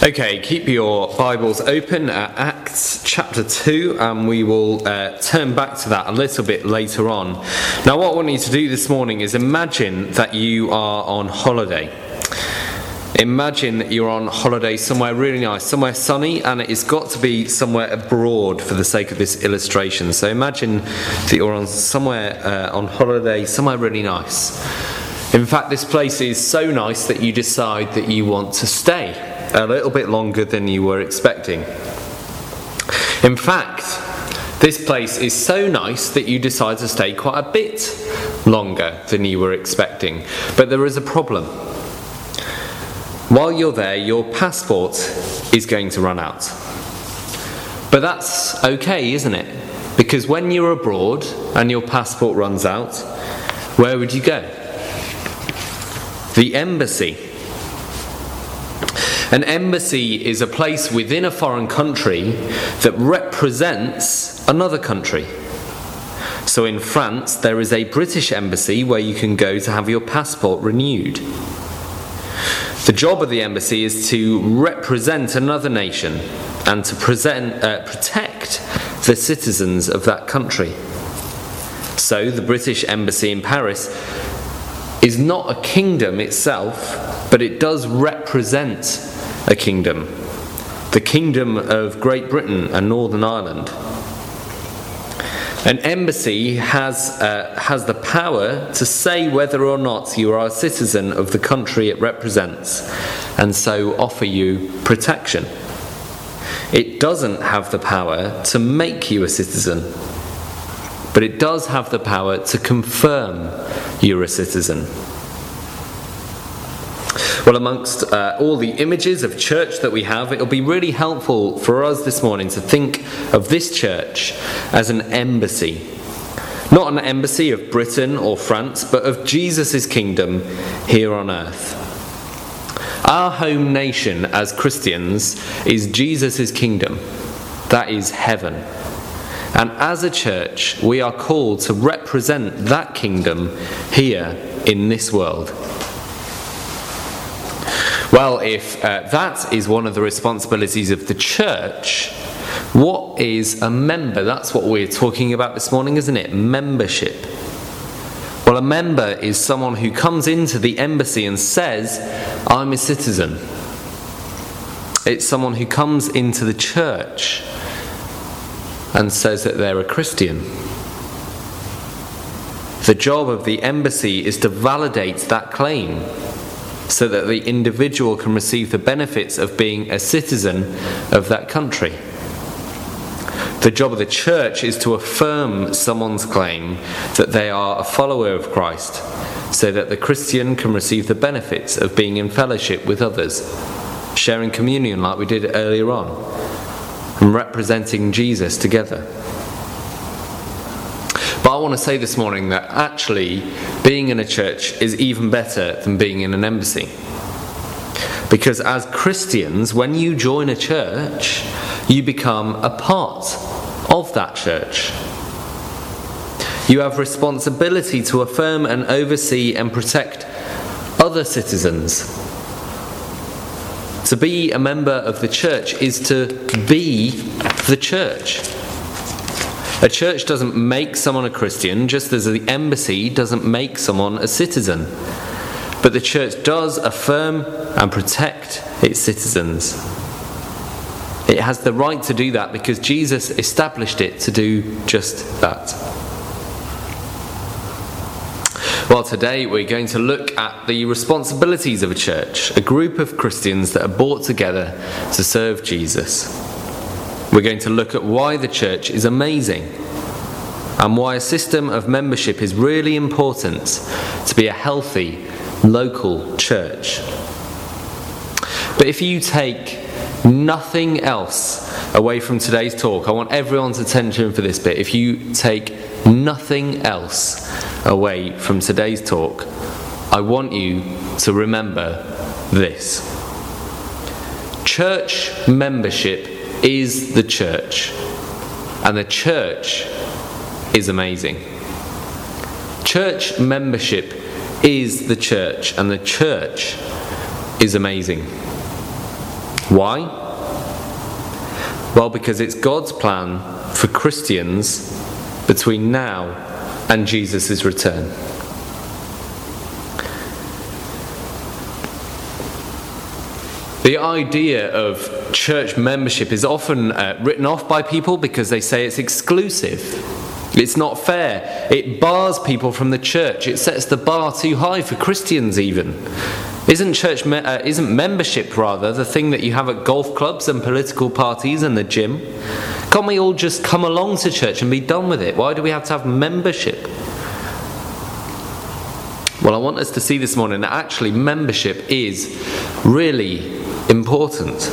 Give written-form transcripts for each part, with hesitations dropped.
Okay, keep your Bibles open at Acts chapter 2, and we will turn back to that a little bit later on. Now, what I want you to do this morning is imagine that you are on holiday. Imagine that you're on holiday somewhere really nice, somewhere sunny, and it's got to be somewhere abroad for the sake of this illustration. So imagine that you're on somewhere on holiday, somewhere really nice. In fact, this place is so nice that you decide that you want to stay a little bit longer than you were expecting. In fact, this place is so nice that you decide to stay quite a bit longer than you were expecting. But there is a problem. While you're there, your passport is going to run out. But that's okay, isn't it? Because when you're abroad and your passport runs out, where would you go? The embassy. An embassy is a place within a foreign country that represents another country. So in France, there is a British embassy where you can go to have your passport renewed. The job of the embassy is to represent another nation and to protect the citizens of that country. So the British embassy in Paris is not a kingdom itself, but it does represent a kingdom, the kingdom of Great Britain and Northern Ireland. An embassy has the power to say whether or not you are a citizen of the country it represents, and so offer you protection. It doesn't have the power to make you a citizen, but it does have the power to confirm you're a citizen. Well, amongst all the images of church that we have, it'll be really helpful for us this morning to think of this church as an embassy. Not an embassy of Britain or France, but of Jesus' kingdom here on earth. Our home nation as Christians is Jesus' kingdom. That is heaven. And as a church, we are called to represent that kingdom here in this world. Well, if that is one of the responsibilities of the church, what is a member? That's what we're talking about this morning, isn't it? Membership. Well, a member is someone who comes into the embassy and says, I'm a citizen. It's someone who comes into the church and says that they're a Christian. The job of the embassy is to validate that claim, so that the individual can receive the benefits of being a citizen of that country. The job of the church is to affirm someone's claim that they are a follower of Christ, so that the Christian can receive the benefits of being in fellowship with others, sharing communion like we did earlier on, and representing Jesus together. But I want to say this morning that actually being in a church is even better than being in an embassy. Because as Christians, when you join a church, you become a part of that church. You have responsibility to affirm and oversee and protect other citizens. To be a member of the church is to be the church. A church doesn't make someone a Christian, just as the embassy doesn't make someone a citizen. But the church does affirm and protect its citizens. It has the right to do that because Jesus established it to do just that. Well, today we're going to look at the responsibilities of a church, a group of Christians that are brought together to serve Jesus. We're going to look at why the church is amazing and why a system of membership is really important to be a healthy local church. But if you take nothing else away from today's talk, I want everyone's attention for this bit. If you take nothing else away from today's talk, I want you to remember this. Church membership is the church, and the church is amazing. Church membership is the church, and the church is amazing. Why? Well, because it's God's plan for Christians between now and Jesus' return. The idea of church membership is often written off by people because they say it's exclusive. It's not fair. It bars people from the church. It sets the bar too high for Christians even. Isn't membership rather the thing that you have at golf clubs and political parties and the gym? Can't we all just come along to church and be done with it? Why do we have to have membership? Well, I want us to see this morning that actually membership is really important.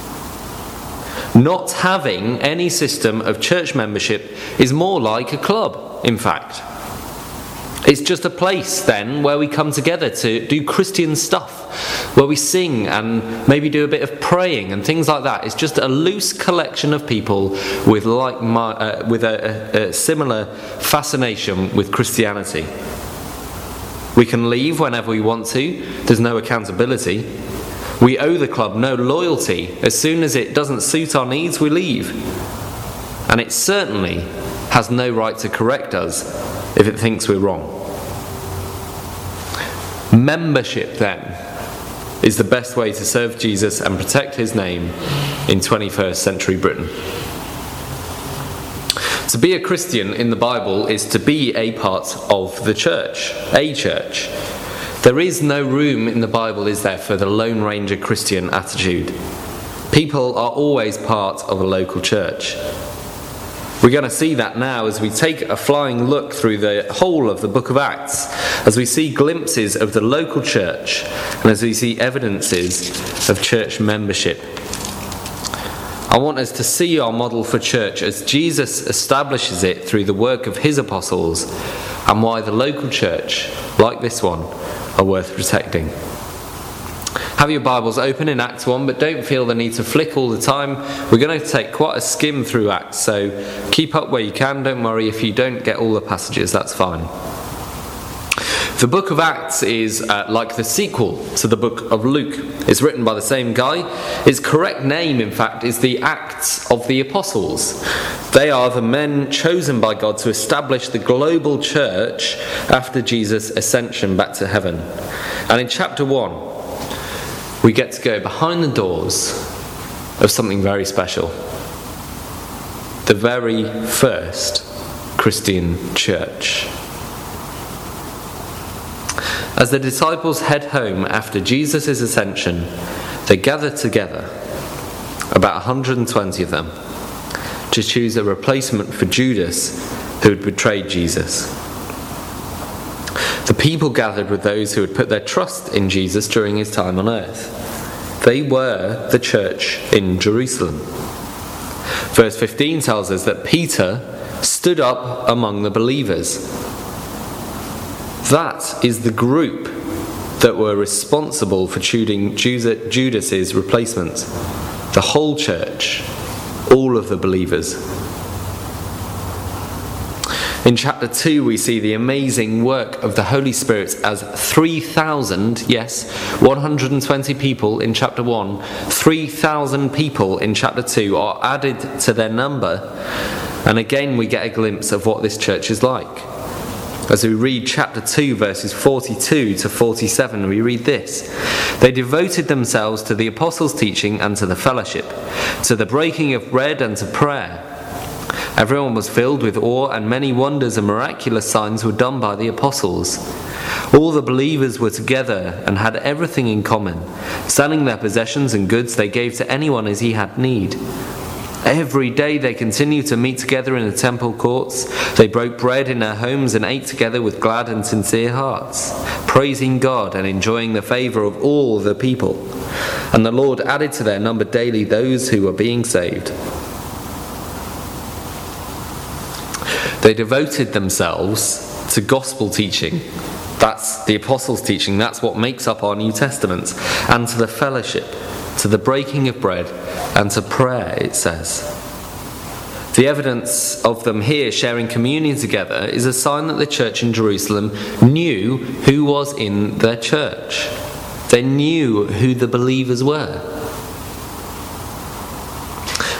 Not having any system of church membership is more like a club, in fact. It's just a place then where we come together to do Christian stuff, where we sing and maybe do a bit of praying and things like that. It's just a loose collection of people with a similar fascination with Christianity. We can leave whenever we want to. There's no accountability. We owe the club no loyalty. As soon as it doesn't suit our needs, we leave. And it certainly has no right to correct us if it thinks we're wrong. Membership, then, is the best way to serve Jesus and protect his name in 21st century Britain. To be a Christian in the Bible is to be a part of the church, a church. There is no room in the Bible, is there, for the Lone Ranger Christian attitude. People are always part of a local church. We're going to see that now as we take a flying look through the whole of the book of Acts, as we see glimpses of the local church and as we see evidences of church membership. I want us to see our model for church as Jesus establishes it through the work of his apostles, and why the local church, like this one, are worth protecting. Have your Bibles open in Acts 1, but don't feel the need to flick all the time. We're going to take quite a skim through Acts, so keep up where you can. Don't worry if you don't get all the passages, that's fine. The book of Acts is like the sequel to the book of Luke. It's written by the same guy. Its correct name, in fact, is the Acts of the Apostles. They are the men chosen by God to establish the global church after Jesus' ascension back to heaven. And in chapter 1, we get to go behind the doors of something very special. The very first Christian church. As the disciples head home after Jesus' ascension, they gather together, about 120 of them, to choose a replacement for Judas, who had betrayed Jesus. The people gathered with those who had put their trust in Jesus during his time on earth. They were the church in Jerusalem. Verse 15 tells us that Peter stood up among the believers. That is the group that were responsible for choosing Judas's replacement. The whole church, all of the believers. In chapter 2 we see the amazing work of the Holy Spirit as 3,000, yes, 120 people in chapter 1, 3,000 people in chapter 2 are added to their number. And again we get a glimpse of what this church is like. As we read chapter 2 verses 42 to 47, we read this. They devoted themselves to the apostles' teaching and to the fellowship, to the breaking of bread and to prayer. Everyone was filled with awe, and many wonders and miraculous signs were done by the apostles. All the believers were together and had everything in common. Selling their possessions and goods they gave to anyone as he had need. Every day they continued to meet together in the temple courts. They broke bread in their homes and ate together with glad and sincere hearts, praising God and enjoying the favour of all the people. And the Lord added to their number daily those who were being saved. They devoted themselves to gospel teaching. That's the apostles' teaching. That's what makes up our New Testament. And to the fellowship, to the breaking of bread, and to prayer, it says. The evidence of them here sharing communion together is a sign that the church in Jerusalem knew who was in their church. They knew who the believers were.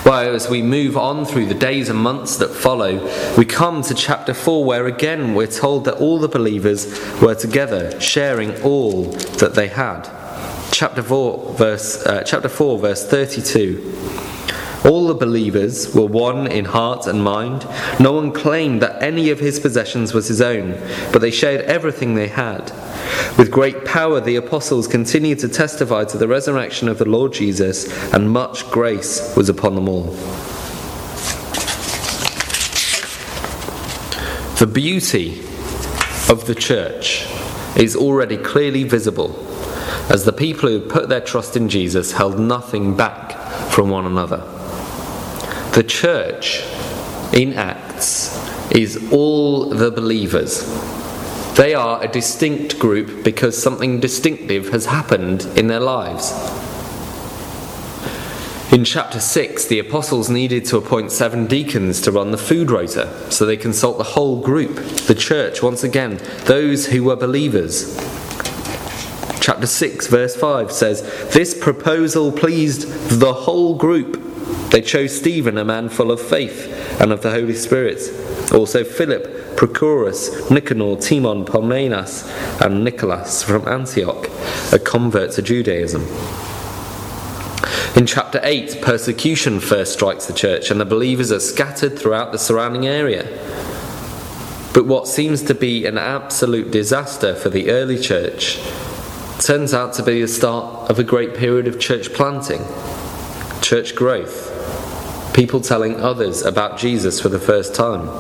Well, as we move on through the days and months that follow, we come to chapter 4, where again we're told that all the believers were together, sharing all that they had. Chapter 4, verse 32. All the believers were one in heart and mind. No one claimed that any of his possessions was his own, but they shared everything they had. With great power the apostles continued to testify to the resurrection of the Lord Jesus, and much grace was upon them all. The beauty of the church is already clearly visible, as the people who put their trust in Jesus held nothing back from one another. The church in Acts is all the believers. They are a distinct group because something distinctive has happened in their lives. In chapter 6, the apostles needed to appoint 7 deacons to run the food rota, so they consult the whole group, the church, once again, those who were believers. Chapter 6, verse 5 says, "This proposal pleased the whole group. They chose Stephen, a man full of faith and of the Holy Spirit. Also Philip, Prochorus, Nicanor, Timon, Parmenas, and Nicholas from Antioch, a convert to Judaism." In chapter 8, persecution first strikes the church, and the believers are scattered throughout the surrounding area. But what seems to be an absolute disaster for the early church turns out to be the start of a great period of church planting, church growth, people telling others about Jesus for the first time.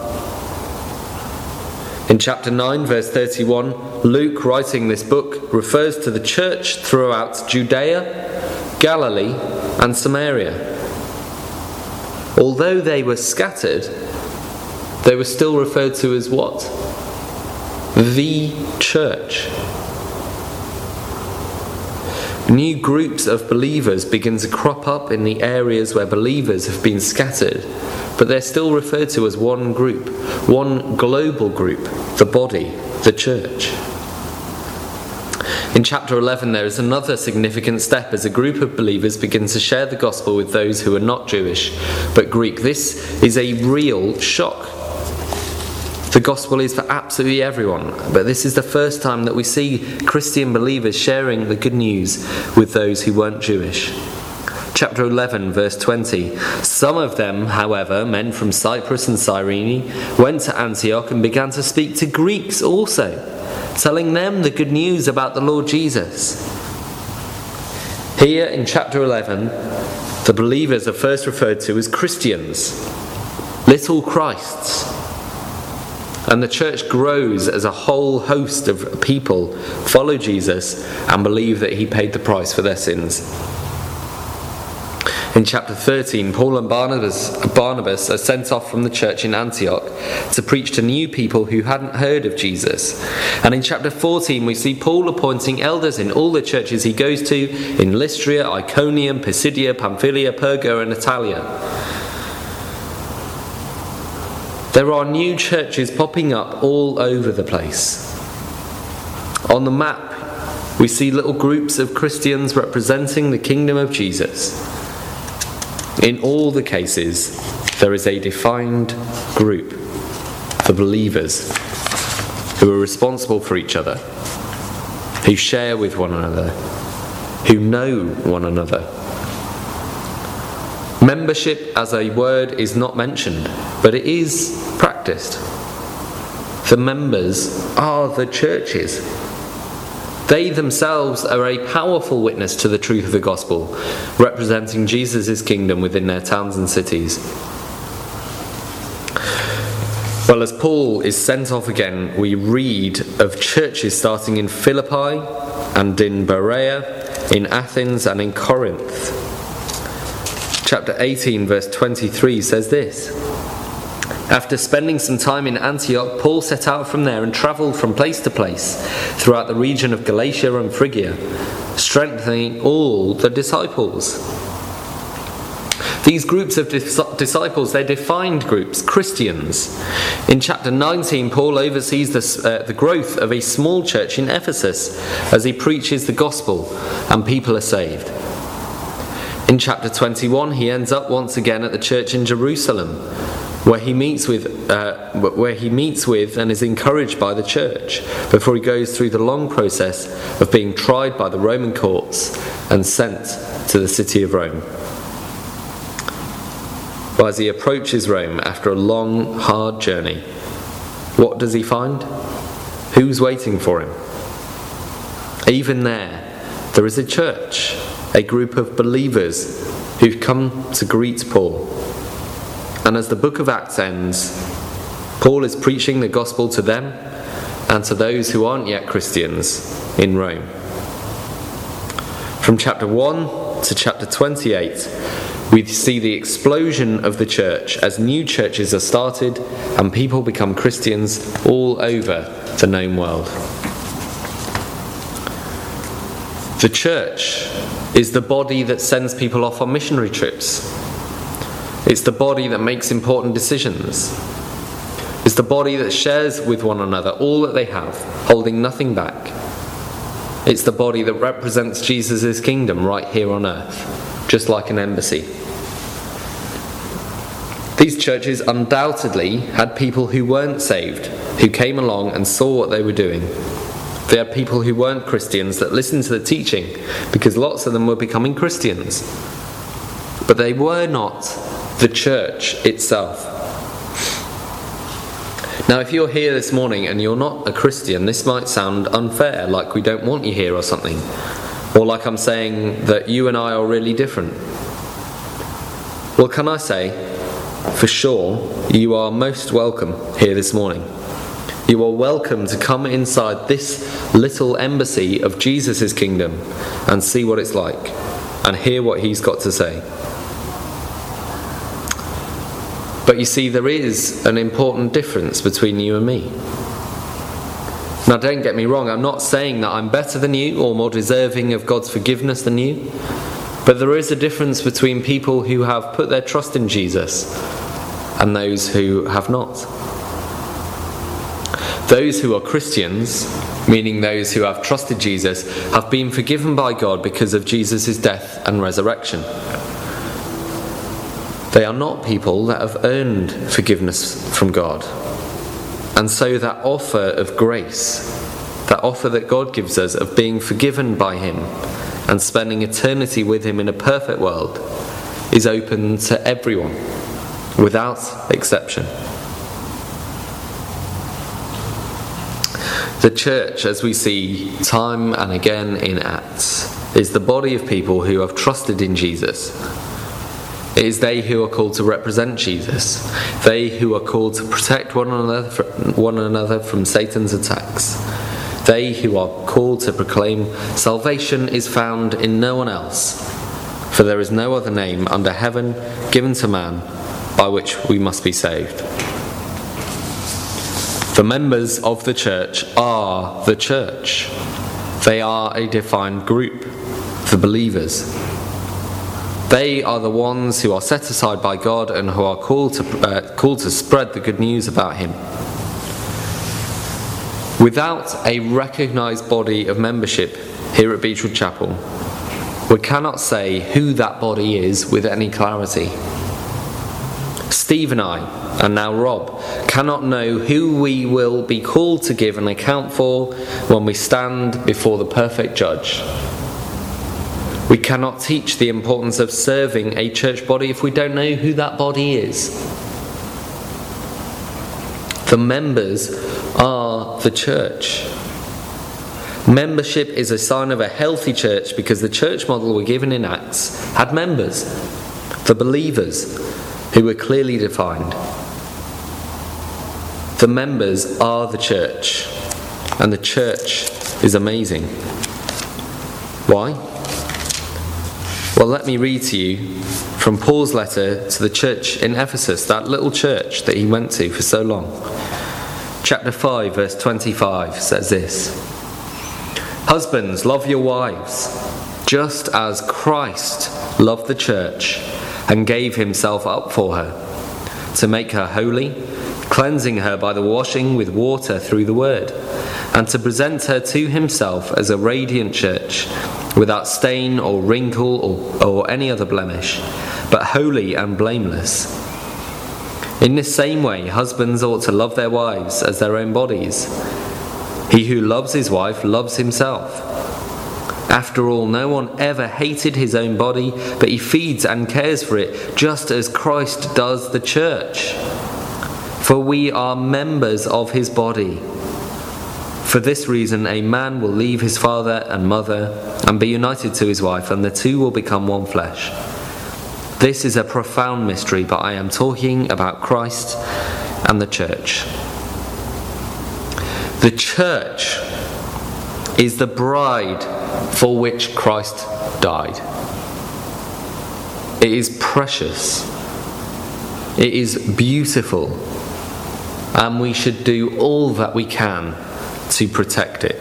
In chapter 9, verse 31, Luke, writing this book, refers to the church throughout Judea, Galilee, and Samaria. Although they were scattered, they were still referred to as what? The church. New groups of believers begin to crop up in the areas where believers have been scattered, but they're still referred to as one group, one global group, the body, the church. In chapter 11, there is another significant step as a group of believers begin to share the gospel with those who are not Jewish but Greek. This is a real shock. The gospel is for absolutely everyone, but this is the first time that we see Christian believers sharing the good news with those who weren't Jewish. Chapter 11, verse 20. Some of them, however, men from Cyprus and Cyrene, went to Antioch and began to speak to Greeks also, telling them the good news about the Lord Jesus. Here in chapter 11, the believers are first referred to as Christians, little Christs. And the church grows as a whole host of people follow Jesus and believe that he paid the price for their sins. In chapter 13, Paul and Barnabas are sent off from the church in Antioch to preach to new people who hadn't heard of Jesus. And in chapter 14, we see Paul appointing elders in all the churches he goes to in Lystra, Iconium, Pisidia, Pamphylia, Perga, and Attalia. There are new churches popping up all over the place. On the map, we see little groups of Christians representing the kingdom of Jesus. In all the cases, there is a defined group, the believers, who are responsible for each other, who share with one another, who know one another. Membership as a word is not mentioned, but it is practiced. The members are the churches. They themselves are a powerful witness to the truth of the gospel, representing Jesus' kingdom within their towns and cities. Well, as Paul is sent off again, we read of churches starting in Philippi and in Berea, in Athens and in Corinth. Chapter 18, verse 23 says this: "After spending some time in Antioch, Paul set out from there and travelled from place to place throughout the region of Galatia and Phrygia, strengthening all the disciples." These groups of disciples, they're defined groups, Christians. In chapter 19, Paul oversees the growth of a small church in Ephesus as he preaches the gospel and people are saved. In chapter 21, he ends up once again at the church in Jerusalem, where he meets with and is encouraged by the church before he goes through the long process of being tried by the Roman courts and sent to the city of Rome. But as he approaches Rome after a long, hard journey, what does he find? Who's waiting for him? Even there is a church, a group of believers who've come to greet Paul. And as the book of Acts ends, Paul is preaching the gospel to them and to those who aren't yet Christians in Rome. From chapter 1 to chapter 28, we see the explosion of the church as new churches are started and people become Christians all over the known world. The church is the body that sends people off on missionary trips. It's the body that makes important decisions. It's the body that shares with one another all that they have, holding nothing back. It's the body that represents Jesus' kingdom right here on earth, just like an embassy. These churches undoubtedly had people who weren't saved, who came along and saw what they were doing. They had people who weren't Christians that listened to the teaching because lots of them were becoming Christians. But they were not the church itself. Now, if you're here this morning and you're not a Christian, this might sound unfair, like we don't want you here or something. Or like I'm saying that you and I are really different. Well, can I say, for sure, you are most welcome here this morning. You are welcome to come inside this little embassy of Jesus' kingdom and see what it's like and hear what he's got to say. But you see, there is an important difference between you and me. Now, don't get me wrong, I'm not saying that I'm better than you or more deserving of God's forgiveness than you, but there is a difference between people who have put their trust in Jesus and those who have not. Those who are Christians, meaning those who have trusted Jesus, have been forgiven by God because of Jesus' death and resurrection. They are not people that have earned forgiveness from God. And so that offer of grace, that offer that God gives us of being forgiven by him and spending eternity with him in a perfect world, is open to everyone, without exception. The church, as we see time and again in Acts, is the body of people who have trusted in Jesus. It is they who are called to represent Jesus. They who are called to protect one another from Satan's attacks. They who are called to proclaim salvation is found in no one else, for there is no other name under heaven given to man by which we must be saved. The members of the church are the church. They are a defined group, the believers. They are the ones who are set aside by God and who are called to spread the good news about him. Without a recognised body of membership here at Beechwood Chapel, we cannot say who that body is with any clarity. Steve and I, and now Rob, cannot know who we will be called to give an account for when we stand before the perfect judge. We cannot teach the importance of serving a church body if we don't know who that body is. The members are the church. Membership is a sign of a healthy church because the church model we're given in Acts had members, the believers, who were clearly defined. The members are the church, and the church is amazing. Why? Well, let me read to you from Paul's letter to the church in Ephesus, that little church that he went to for so long. Chapter 5, verse 25 says this: Husbands, love your wives, just as Christ loved the church and gave himself up for her, to make her holy, cleansing her by the washing with water through the word, and to present her to himself as a radiant church, without stain or wrinkle or any other blemish, but holy and blameless. In this same way, husbands ought to love their wives as their own bodies. He who loves his wife loves himself. After all, no one ever hated his own body, but he feeds and cares for it, just as Christ does the church. For we are members of his body. For this reason, a man will leave his father and mother and be united to his wife, and the two will become one flesh. This is a profound mystery, but I am talking about Christ and the church. The church is the bride for which Christ died. It is precious. It is beautiful. And we should do all that we can to protect it.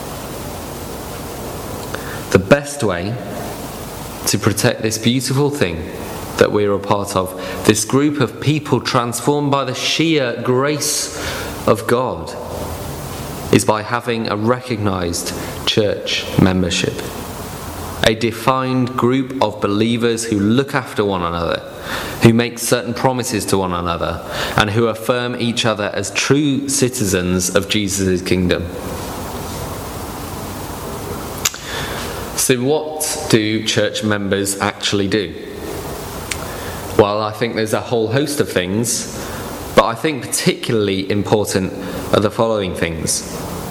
The best way to protect this beautiful thing that we're a part of, this group of people transformed by the sheer grace of God, is by having a recognised church membership. A defined group of believers who look after one another, who make certain promises to one another, and who affirm each other as true citizens of Jesus' kingdom. So what do church members actually do? Well, I think there's a whole host of things, but I think particularly important are the following things.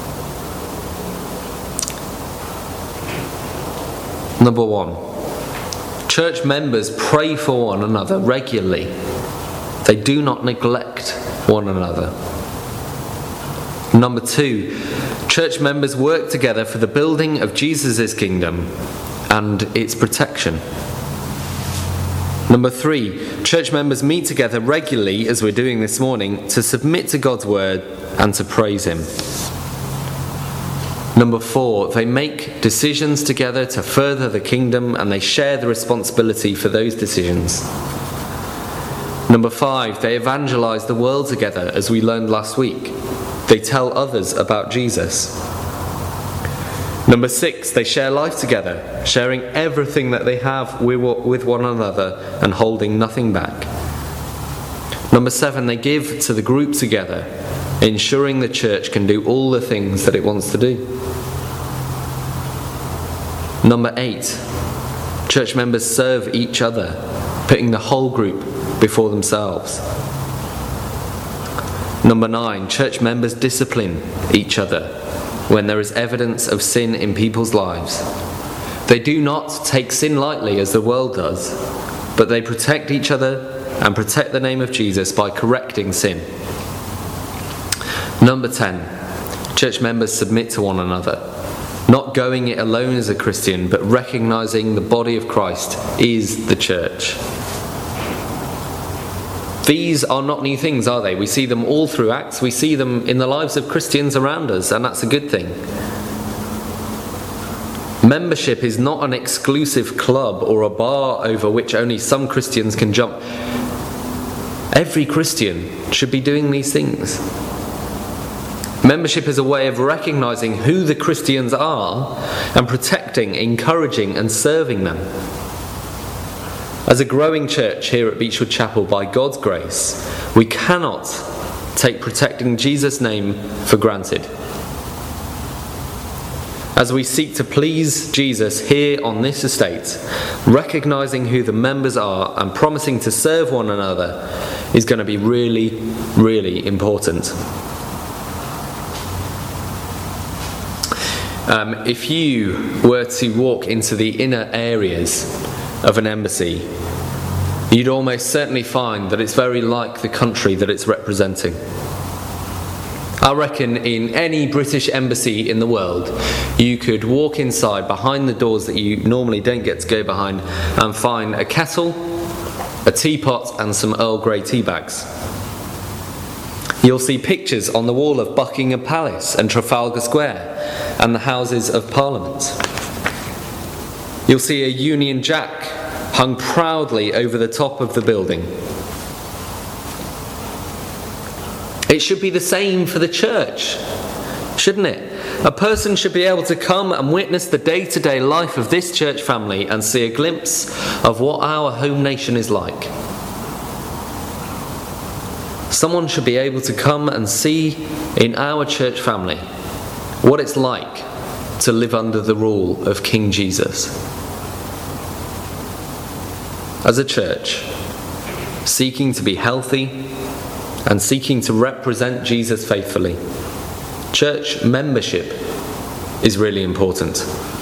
Number one, church members pray for one another regularly. They do not neglect one another. Number two, church members work together for the building of Jesus' kingdom and its protection. Number three, church members meet together regularly, as we're doing this morning, to submit to God's word and to praise him. Number four, they make decisions together to further the kingdom, and they share the responsibility for those decisions. Number five, they evangelize the world together, as we learned last week. They tell others about Jesus. Number six, they share life together, sharing everything that they have with one another and holding nothing back. Number seven, they give to the group together, ensuring the church can do all the things that it wants to do. Number eight, church members serve each other, putting the whole group before themselves. Number nine, church members discipline each other when there is evidence of sin in people's lives. They do not take sin lightly as the world does, but they protect each other and protect the name of Jesus by correcting sin. Number 10, church members submit to one another, not going it alone as a Christian, but recognizing the body of Christ is the church. These are not new things, are they? We see them all through Acts. We see them in the lives of Christians around us, and that's a good thing. Membership is not an exclusive club or a bar over which only some Christians can jump. Every Christian should be doing these things. Membership is a way of recognizing who the Christians are and protecting, encouraging, and serving them. As a growing church here at Beechwood Chapel, by God's grace, we cannot take protecting Jesus' name for granted. As we seek to please Jesus here on this estate, recognizing who the members are and promising to serve one another is going to be really, really important. If you were to walk into the inner areas of an embassy, you'd almost certainly find that it's very like the country that it's representing. I reckon in any British embassy in the world, you could walk inside behind the doors that you normally don't get to go behind and find a kettle, a teapot, and some Earl Grey tea bags. You'll see pictures on the wall of Buckingham Palace and Trafalgar Square and the Houses of Parliament. You'll see a Union Jack hung proudly over the top of the building. It should be the same for the church, shouldn't it? A person should be able to come and witness the day-to-day life of this church family and see a glimpse of what our home nation is like. Someone should be able to come and see in our church family what it's like to live under the rule of King Jesus. As a church, seeking to be healthy and seeking to represent Jesus faithfully, church membership is really important.